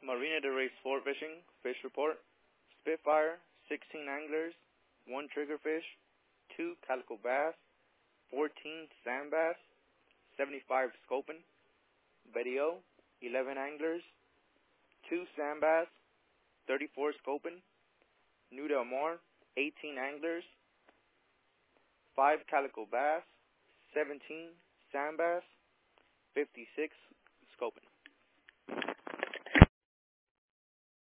Marina de Rey Sport Fishing, Fish Report. Spitfire, 16 anglers, 1 triggerfish, 2 calico bass, 14 sand bass, 75 scoping. Betty O, 11 anglers, 2 sand bass, 34 scoping. New Del Mar, 18 anglers, 5 calico bass, 17 sand bass, 56 scoping.